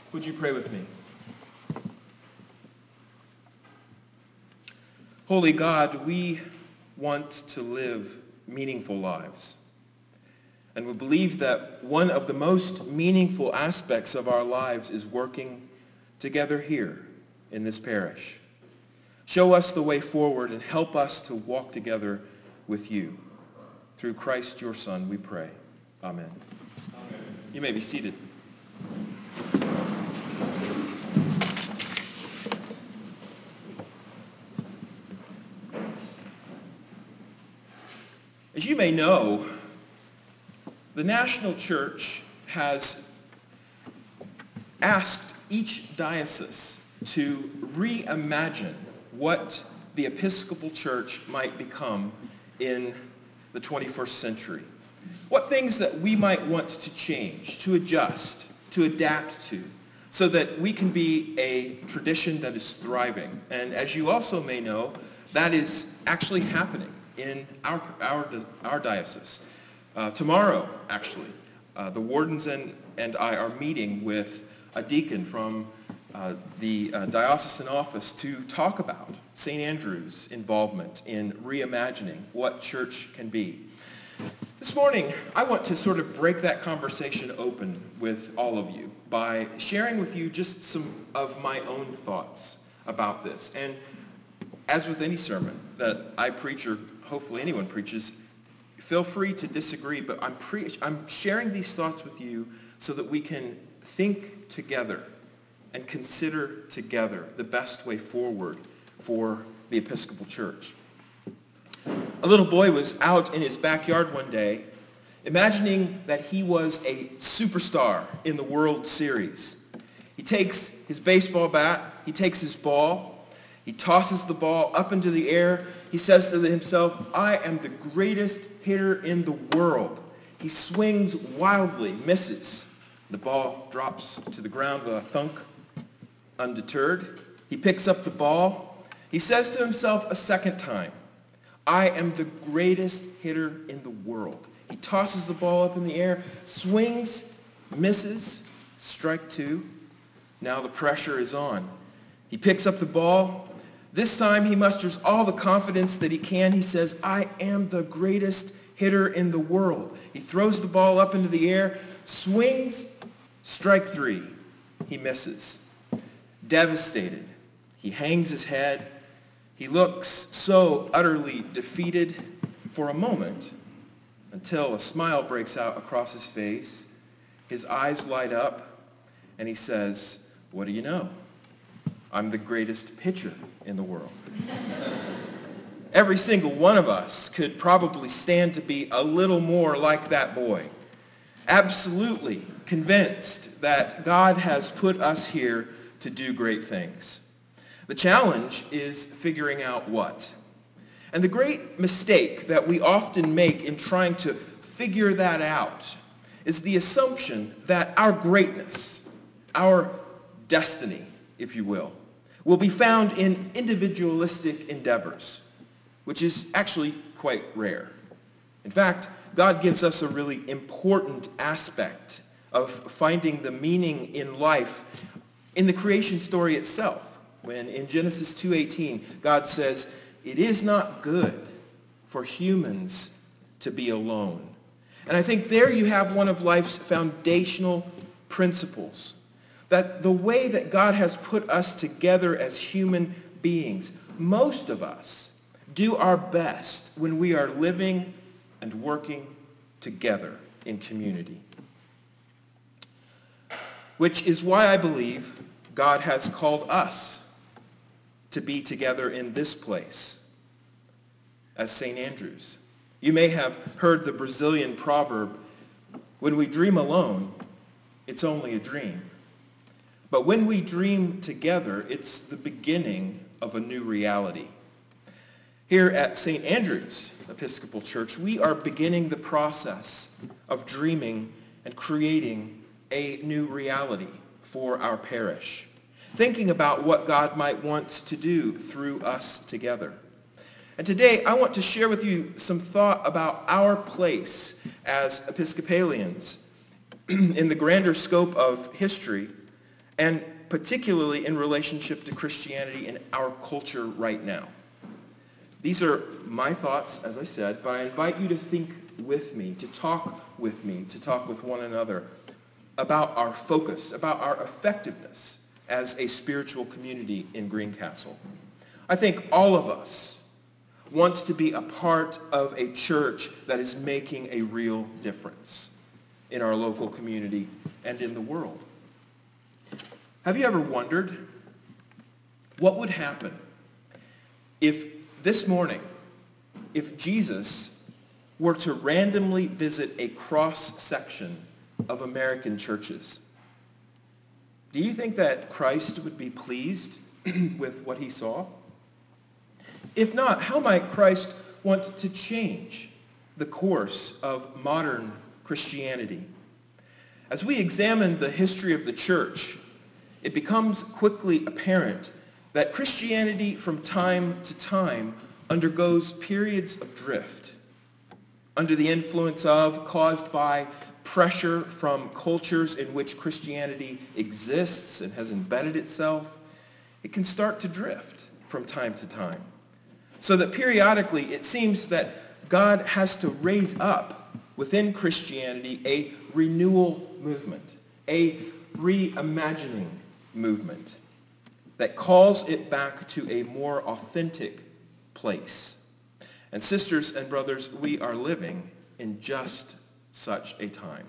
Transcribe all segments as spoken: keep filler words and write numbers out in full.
Would you pray with me? Holy God, we want to live meaningful lives. And we believe that one of the most meaningful aspects of our lives is working together here in this parish. Show us the way forward and help us to walk together with you. Through Christ your Son, we pray. Amen. Amen. You may be seated. As you may know, the National Church has asked each diocese to reimagine what the Episcopal Church might become in the twenty-first century. What things that we might want to change, to adjust, to adapt to, so that we can be a tradition that is thriving. And as you also may know, that is actually happening in our, our, our diocese. Uh, tomorrow, actually, uh, the wardens and, and I are meeting with a deacon from uh, the uh, diocesan office to talk about Saint Andrew's involvement in reimagining what church can be. This morning, I want to sort of break that conversation open with all of you by sharing with you just some of my own thoughts about this. And as with any sermon that I preach, or hopefully anyone preaches, feel free to disagree, but I'm, pre- I'm sharing these thoughts with you so that we can think together and consider together the best way forward for the Episcopal Church. A little boy was out in his backyard one day, imagining that he was a superstar in the World Series. He takes his baseball bat, he takes his ball, he tosses the ball up into the air. He says to himself, I am the greatest hitter in the world. He swings wildly, misses. The ball drops to the ground with a thunk. Undeterred, he picks up the ball. He says to himself a second time, I am the greatest hitter in the world. He tosses the ball up in the air, swings, misses, strike two. Now the pressure is on. He picks up the ball. This time he musters all the confidence that he can. He says, I am the greatest hitter in the world. He throws the ball up into the air, swings, strike three. He misses. Devastated, he hangs his head. He looks so utterly defeated for a moment until a smile breaks out across his face. His eyes light up, and he says, what do you know? I'm the greatest pitcher in the world. Every single one of us could probably stand to be a little more like that boy. Absolutely convinced that God has put us here to do great things. The challenge is figuring out what. And the great mistake that we often make in trying to figure that out is the assumption that our greatness, our destiny, if you will, will be found in individualistic endeavors, which is actually quite rare. In fact, God gives us a really important aspect of finding the meaning in life in the creation story itself, when in Genesis two eighteen, God says, it is not good for humans to be alone. And I think there you have one of life's foundational principles, that the way that God has put us together as human beings, most of us do our best when we are living and working together in community. Which is why I believe God has called us to be together in this place as Saint Andrew's. You may have heard the Brazilian proverb, when we dream alone, it's only a dream. But when we dream together, it's the beginning of a new reality. Here at Saint Andrew's Episcopal Church, we are beginning the process of dreaming and creating a new reality for our parish, thinking about what God might want to do through us together. And today, I want to share with you some thought about our place as Episcopalians in the grander scope of history, and particularly in relationship to Christianity in our culture right now. These are my thoughts, as I said, but I invite you to think with me, to talk with me, to talk with one another about our focus, about our effectiveness as a spiritual community in Greencastle. I think all of us want to be a part of a church that is making a real difference in our local community and in the world. Have you ever wondered what would happen if this morning, if Jesus were to randomly visit a cross-section of American churches? Do you think that Christ would be pleased with what he saw? If not, how might Christ want to change the course of modern Christianity? As we examine the history of the church, it becomes quickly apparent that Christianity from time to time undergoes periods of drift under the influence of, caused by, pressure from cultures in which Christianity exists and has embedded itself. It can start to drift from time to time. So that periodically it seems that God has to raise up within Christianity a renewal movement, a reimagining movement that calls it back to a more authentic place. And sisters and brothers, we are living in just such a time.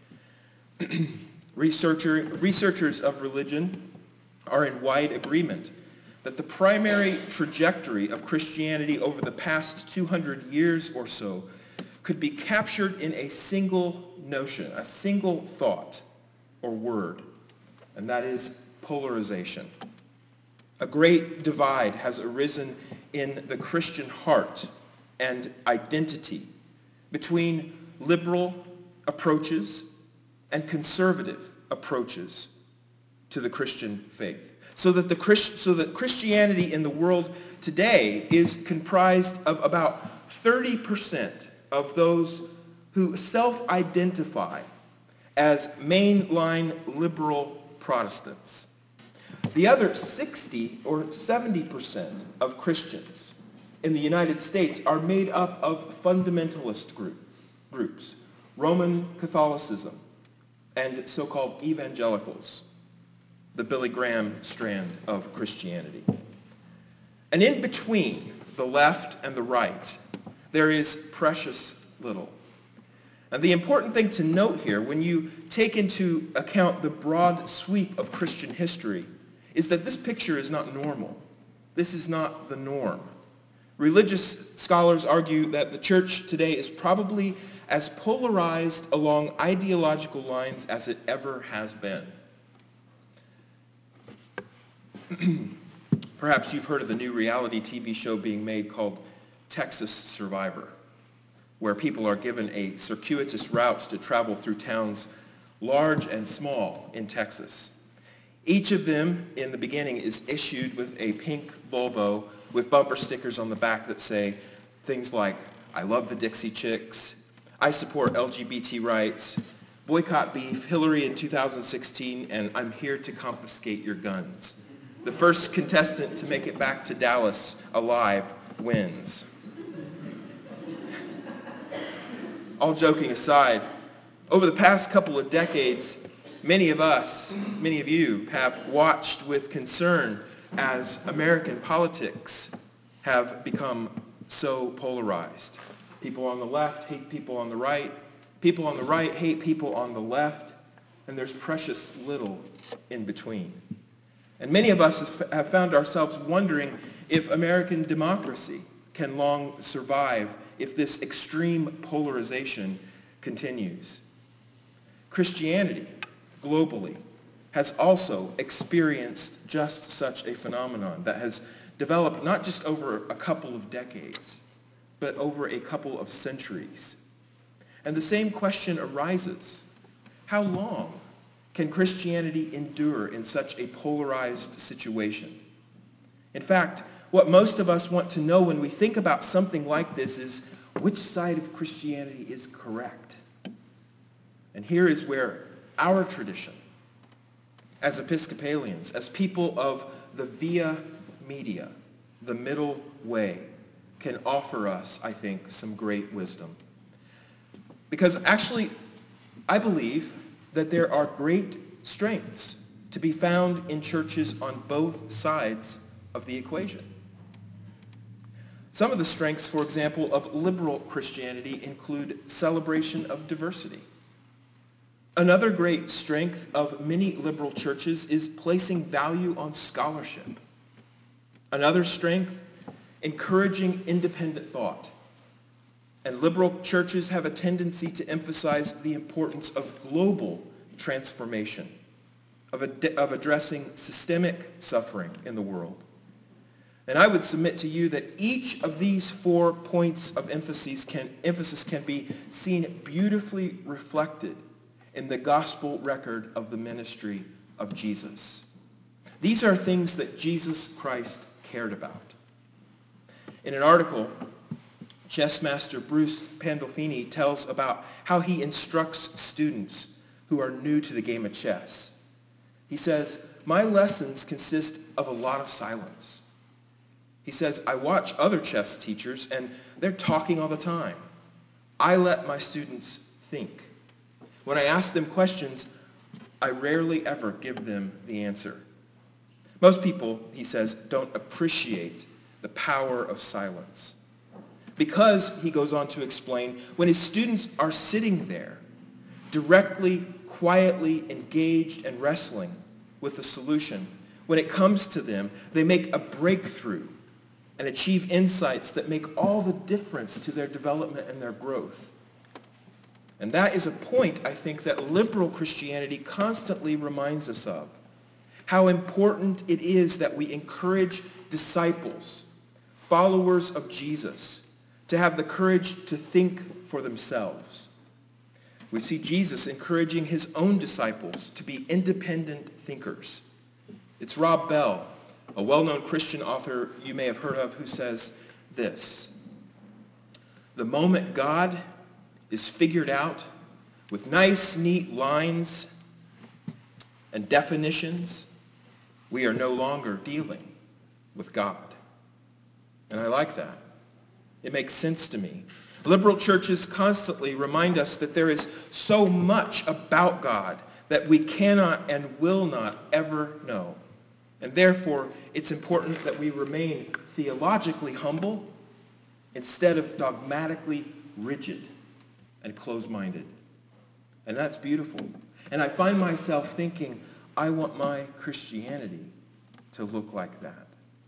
Researcher, researchers of religion are in wide agreement that the primary trajectory of Christianity over the past two hundred years or so could be captured in a single notion, a single thought or word, and that is polarization. A great divide has arisen in the Christian heart and identity between liberal approaches and conservative approaches to the Christian faith. So that, the Christ, so that Christianity in the world today is comprised of about thirty percent of those who self-identify as mainline liberal Protestants. The other sixty or seventy percent of Christians in the United States are made up of fundamentalist group, groups, Roman Catholicism, and so-called evangelicals, the Billy Graham strand of Christianity. And in between the left and the right, there is precious little. And the important thing to note here, when you take into account the broad sweep of Christian history, is that this picture is not normal. This is not the norm. Religious scholars argue that the church today is probably as polarized along ideological lines as it ever has been. Perhaps you've heard of the new reality T V show being made called Texas Survivor, where people are given a circuitous route to travel through towns large and small in Texas. Each of them, in the beginning, is issued with a pink Volvo with bumper stickers on the back that say things like, "I love the Dixie Chicks," "I support L G B T rights," "Boycott beef," "Hillary in two thousand sixteen," and "I'm here to confiscate your guns." The first contestant to make it back to Dallas alive wins. All joking aside, over the past couple of decades, many of us, many of you, have watched with concern as American politics have become so polarized. People on the left hate people on the right. People on the right hate people on the left. And there's precious little in between. And many of us have found ourselves wondering if American democracy can long survive if this extreme polarization continues. Christianity, globally, has also experienced just such a phenomenon that has developed not just over a couple of decades, but over a couple of centuries. And the same question arises: how long can Christianity endure in such a polarized situation? In fact, what most of us want to know when we think about something like this is which side of Christianity is correct. And here is where our tradition as Episcopalians, as people of the via media, the middle way, can offer us, I think, some great wisdom. Because actually, I believe that there are great strengths to be found in churches on both sides of the equation. Some of the strengths, for example, of liberal Christianity include celebration of diversity. Another great strength of many liberal churches is placing value on scholarship. Another strength, encouraging independent thought. And liberal churches have a tendency to emphasize the importance of global transformation, of, ad- of addressing systemic suffering in the world. And I would submit to you that each of these four points of emphasis can, emphasis can be seen beautifully reflected in the gospel record of the ministry of Jesus. These are things that Jesus Christ cared about. In an article, chess master Bruce Pandolfini tells about how he instructs students who are new to the game of chess. He says, "My lessons consist of a lot of silence." He says, "I watch other chess teachers and they're talking all the time. I let my students think. When I ask them questions, I rarely ever give them the answer." Most people, he says, don't appreciate the power of silence. Because, he goes on to explain, when his students are sitting there, directly, quietly engaged and wrestling with the solution, when it comes to them, they make a breakthrough and achieve insights that make all the difference to their development and their growth. And that is a point, I think, that liberal Christianity constantly reminds us of. How important it is that we encourage disciples, followers of Jesus, to have the courage to think for themselves. We see Jesus encouraging his own disciples to be independent thinkers. It's Rob Bell, a well-known Christian author you may have heard of, who says this: "The moment God is figured out with nice, neat lines and definitions, we are no longer dealing with God." And I like that. It makes sense to me. Liberal churches constantly remind us that there is so much about God that we cannot and will not ever know. And therefore, it's important that we remain theologically humble instead of dogmatically rigid and closed-minded. And that's beautiful. And I find myself thinking, I want my Christianity to look like that.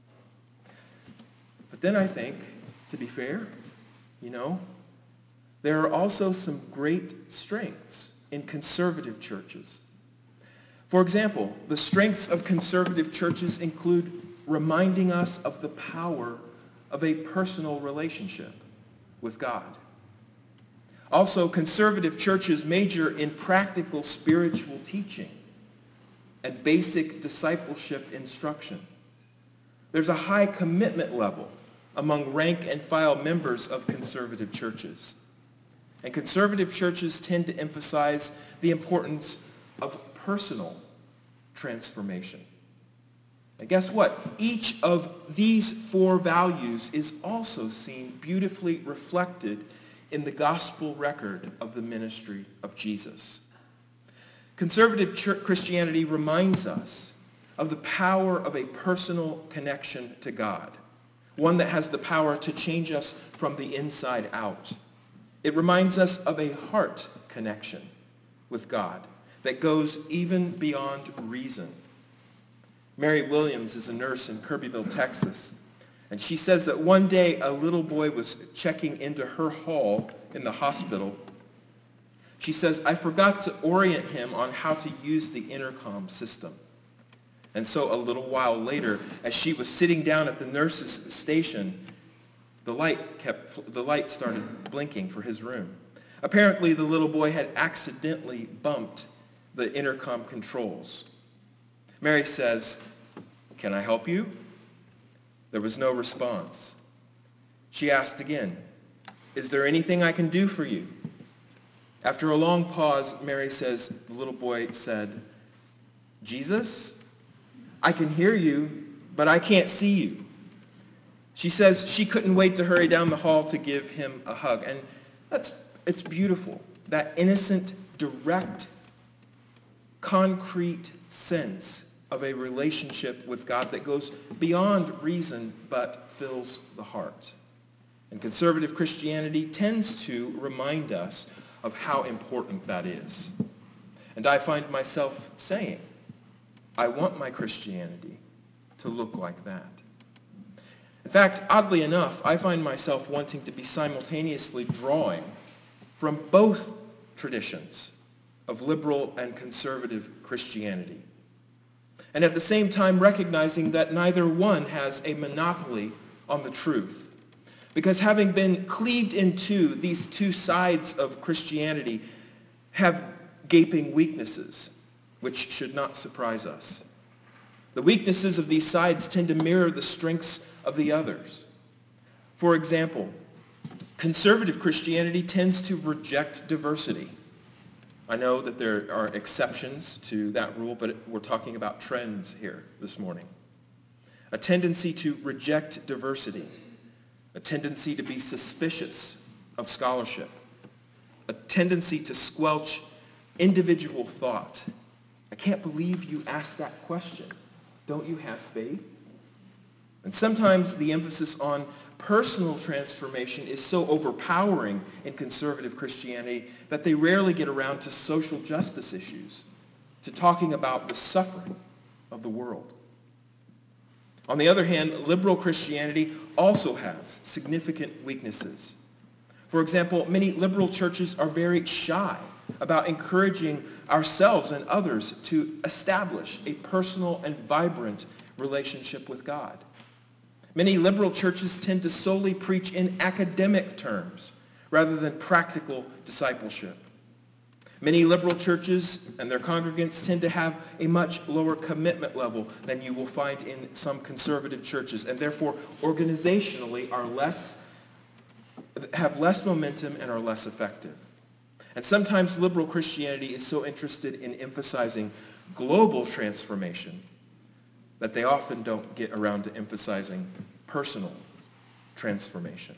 But then I think, to be fair, you know, there are also some great strengths in conservative churches. For example, the strengths of conservative churches include reminding us of the power of a personal relationship with God. Also, conservative churches major in practical spiritual teaching and basic discipleship instruction. There's a high commitment level among rank and file members of conservative churches. And conservative churches tend to emphasize the importance of personal transformation. And guess what? Each of these four values is also seen beautifully reflected in the gospel record of the ministry of Jesus. Conservative church Christianity reminds us of the power of a personal connection to God, one that has the power to change us from the inside out. It reminds us of a heart connection with God that goes even beyond reason. Mary Williams is a nurse in Kirbyville, Texas, and she says that one day a little boy was checking into her hall in the hospital. She says, "I forgot to orient him on how to use the intercom system." And so a little while later, as she was sitting down at the nurse's station, the light kept the light started blinking for his room. Apparently, the little boy had accidentally bumped the intercom controls. Mary says, "Can I help you?" There was no response. She asked again, "Is there anything I can do for you?" After a long pause, Mary says, the little boy said, Jesus, I can hear you, but I can't see you. She says she couldn't wait to hurry down the hall to give him a hug. And that's it's beautiful. That innocent, direct, concrete sense of a relationship with God that goes beyond reason but fills the heart. And conservative Christianity tends to remind us of how important that is. And I find myself saying, I want my Christianity to look like that. In fact, oddly enough, I find myself wanting to be simultaneously drawing from both traditions of liberal and conservative Christianity, and at the same time recognizing that neither one has a monopoly on the truth. Because having been cleaved into, these two sides of Christianity have gaping weaknesses, which should not surprise us. The weaknesses of these sides tend to mirror the strengths of the others. For example, conservative Christianity tends to reject diversity. I know that there are exceptions to that rule, but we're talking about trends here this morning. A tendency to reject diversity, a tendency to be suspicious of scholarship, a tendency to squelch individual thought. I can't believe you asked that question. Don't you have faith? And sometimes the emphasis on personal transformation is so overpowering in conservative Christianity that they rarely get around to social justice issues, to talking about the suffering of the world. On the other hand, liberal Christianity also has significant weaknesses. For example, many liberal churches are very shy about encouraging ourselves and others to establish a personal and vibrant relationship with God. Many liberal churches tend to solely preach in academic terms rather than practical discipleship. Many liberal churches and their congregants tend to have a much lower commitment level than you will find in some conservative churches, and therefore organizationally are less, have less momentum and are less effective. And sometimes liberal Christianity is so interested in emphasizing global transformation that they often don't get around to emphasizing personal transformation.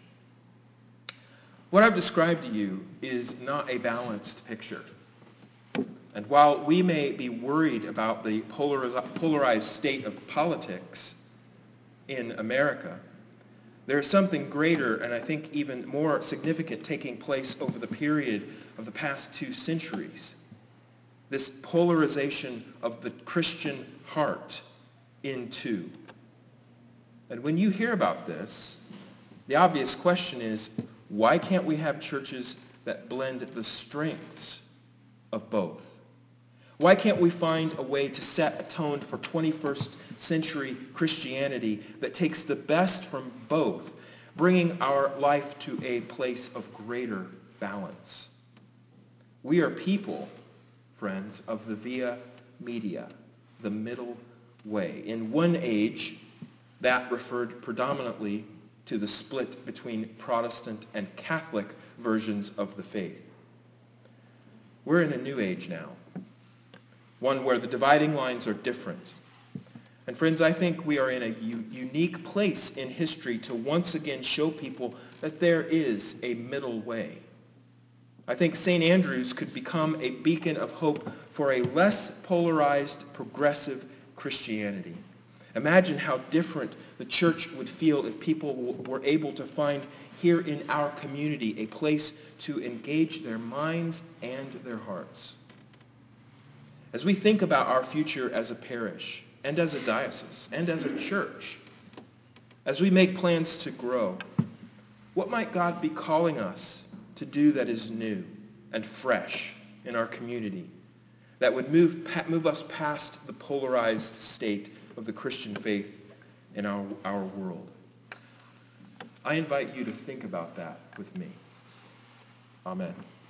What I've described to you is not a balanced picture. And while we may be worried about the polarized state of politics in America, there is something greater and I think even more significant taking place over the period of the past two centuries. This polarization of the Christian heart in two. And when you hear about this, the obvious question is, why can't we have churches that blend the strengths of both? Why can't we find a way to set a tone for twenty-first century Christianity that takes the best from both, bringing our life to a place of greater balance? We are people, friends, of the via media, the middle way. In one age, that referred predominantly to the split between Protestant and Catholic versions of the faith. We're in a new age now, one where the dividing lines are different. And friends, I think we are in a u- unique place in history to once again show people that there is a middle way. I think Saint Andrews could become a beacon of hope for a less polarized, progressive Christianity. Imagine how different the church would feel if people w- were able to find here in our community a place to engage their minds and their hearts. As we think about our future as a parish, and as a diocese, and as a church, as we make plans to grow, what might God be calling us to do that is new and fresh in our community, that would move, move us past the polarized state of the Christian faith in our, our world? I invite you to think about that with me. Amen.